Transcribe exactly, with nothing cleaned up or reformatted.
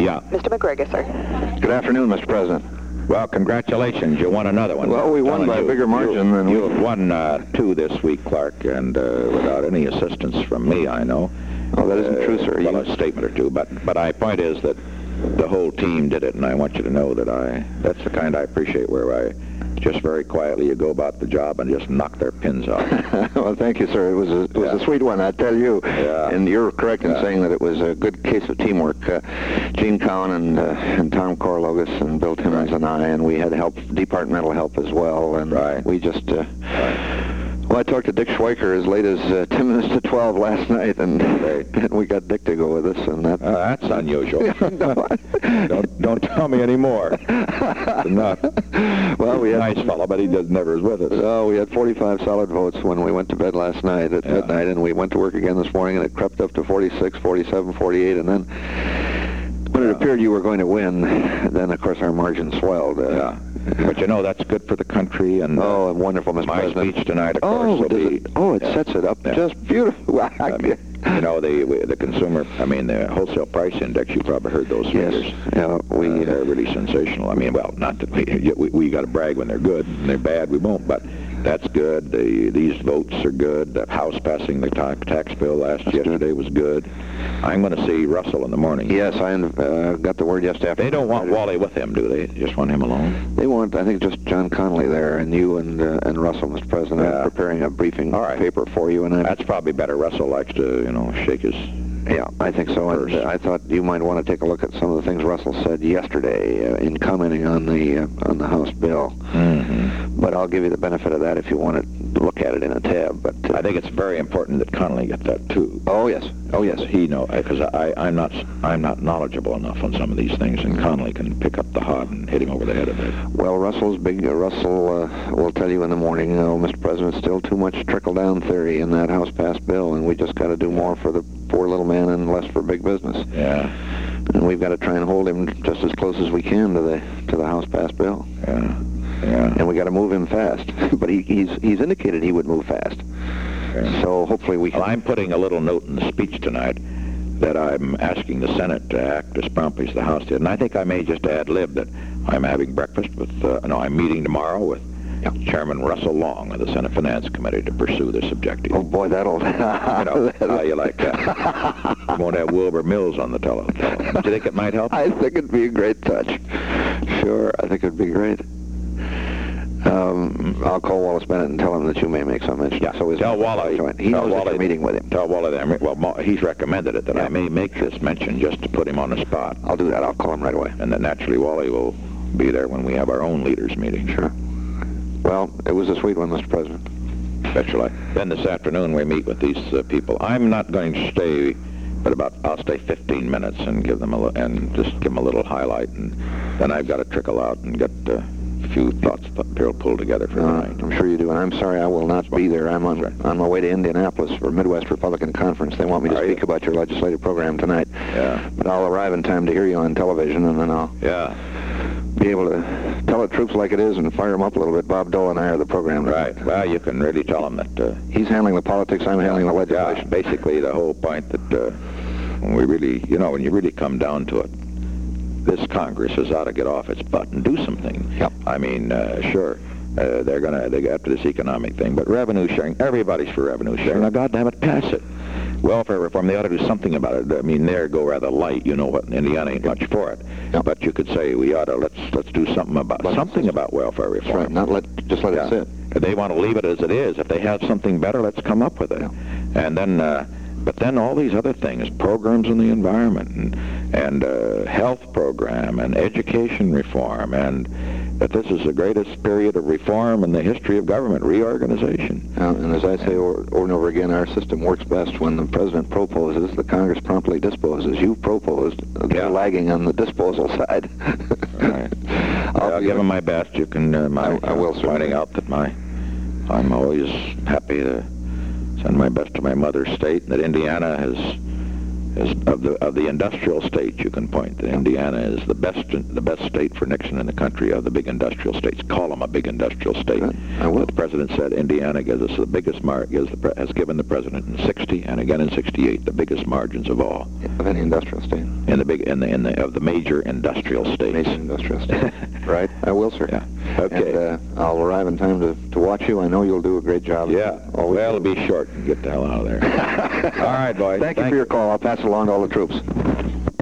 Yeah. Mister McGregor, sir. Good afternoon, Mister President. Well, congratulations. You won another one. Well, we won Telling by a you, bigger margin you, than you we... have won uh, two this week, Clark, and uh, without any assistance from me, I know. Oh, that isn't uh, true, sir. Well, You... a statement or two, but but my point is that the whole team did it, and I want you to know that I that's the kind I appreciate, where I just very quietly you go about the job and just knock their pins off. Well, thank you, sir. It was a, it was Yeah. a sweet one, I tell you. Yeah. And you're correct in Yeah. saying that it was a good case of teamwork. Uh, Gene Cowan and, uh, and Tom Corlogus and Bill Timmons and I, and we had help, departmental help as well. And Right. we just... Uh, Right. Well, I talked to Dick Schweiker as late as uh, ten minutes to twelve last night, and, Right. and we got Dick to go with us, and that... Uh, that's unusual. don't don't tell me anymore. Not. Well, we had... Nice fellow, but he just never is with us. Oh, we had forty-five solid votes when we went to bed last night at Yeah. midnight, and we went to work again this morning, and it crept up to forty-six, forty-seven, forty-eight, and then when it Yeah. appeared you were going to win, then, of course, our margin swelled. Uh, Yeah. But you know, that's good for the country, and Oh, and wonderful, Mister my President. speech tonight, of Oh, course, will does be... it, oh, it yeah. sets it up Yeah. just beautiful. I mean, you know, the the consumer, I mean, the wholesale price index, you probably heard those Yes. figures. Yeah, we... Uh, they're really sensational. I mean, well, not that we, we, we got to brag when they're good, and they're bad, we won't, but that's good. The, these votes are good. The House passing the ta- tax bill last That's yesterday was good. I'm going to see Russell in the morning. Yes, I uh, got the word yesterday after. They don't want Wally with him, do they? Just want him alone? They want, I think, just John Connolly there, and you and uh, and Russell, Mister President. Yeah. I'm preparing a briefing All right. paper for you, and I... That's probably better. Russell likes to, you know, shake his... Yeah, I think so. And First. uh, I thought you might want to take a look at some of the things Russell said yesterday uh, in commenting on the uh, on the House bill. Mm-hmm. But I'll give you the benefit of that if you want to look at it in a tab. But uh, I think it's very important that Connolly get that, too. oh yes, oh yes. He know, because I, I'm not I'm not knowledgeable enough on some of these things, and Connolly can pick up the hod and hit him over the head a bit. Well, Russell's big. Uh, Russell uh, will tell you in the morning, oh, Mister President, still too much trickle-down theory in that House-passed bill, and we just got to do more for the poor little man and less for big business. Yeah, And we've got to try and hold him just as close as we can to the to the House-passed bill. yeah, yeah. And we got to move him fast. But he, he's he's indicated he would move fast. yeah. So hopefully we can. Well, I'm putting a little note in the speech tonight that I'm asking the Senate to act as promptly as the House did, and I think I may just ad lib that I'm having breakfast with. Uh, no, I'm meeting tomorrow with Chairman Russell Long of the Senate Finance Committee to pursue this objective. Oh boy, that'll. You know, how you like that? You won't have Wilbur Mills on the tele- telephone. Do you think it might help? I think it'd be a great touch. Sure, I think it'd be great. Um, I'll call Wallace Bennett and tell him that you may make some mention. Yeah. So his Tell Wally. joint. He tell knows that Wally you're meeting with him. Tell Wally that I'm, well, Mo- he's recommended it that Yeah. I may make this mention just to put him on the spot, I'll do that. I'll call him right away. and then naturally Wally will be there when we have our own leaders meeting. Sure. Well, it was a sweet one, Mister President. Especially. Then this afternoon we meet with these uh, people. I'm not going to stay, but about I'll stay fifteen minutes and give them a li- and just give them a little highlight, and then I've got to trickle out and get uh, a few thoughts pu- pulled together for Uh, tonight. I'm sure you do, and I'm sorry I will not be there. I'm on on my way to Indianapolis for Midwest Republican Conference. They want me to Are speak you? about your legislative program tonight. Yeah. But I'll arrive in time to hear you on television, and then I'll Yeah. be able to tell the troops like it is and fire them up a little bit. Bob Dole and I are the program. Right. Well, you can really tell them that. Uh, He's handling the politics. I'm handling the Yeah, legislation. basically the whole point that uh, when we really, you know, when you really come down to it, this Congress has ought to get off its butt and do something. Yep. I mean, uh, sure, uh, they're gonna they go after this economic thing, but revenue sharing, everybody's for revenue sharing. Now, God damn it, pass it. Welfare reform, they ought to do something about it. I mean, there go rather light. You know what? Indiana ain't much for it. Yep. But you could say we ought to let's let's do something about Let's- something about welfare That's reform. right. Not let just let Yeah. it sit. If they want to leave it as it is. If they have something better, let's come up with it. Yeah. And then, uh, but then all these other things, programs in the environment, and and uh, health program, and education reform, and that this is the greatest period of reform in the history of government, reorganization. Uh, and as I say over, over and over again, our system works best when the president proposes, the Congress promptly disposes. You proposed, they're Yeah. lagging on the disposal side. All right. I'll I'll be- give them my best. You can, uh, my, I- I will, sir. pointing out that my, I'm always happy to send my best to my mother's state, and that Indiana has is of the of the industrial states, you can point that Indiana is the best the best state for Nixon in the country of the big industrial states. Call them a big industrial state. Good. I will. The president said Indiana gives us the biggest mar gives the pre- has given the president in sixty and again in sixty-eight the biggest margins of all Of any industrial state. in the big in the in the of the major industrial states. Major industrial state. Right. I will, sir. Yeah. Okay. And uh, I'll arrive in time to, to watch you. I know you'll do a great job. Yeah. Always Well, do. it'll be short and get the hell out of there. All right, boys. Thank you for your call. I'll pass it along to all the troops.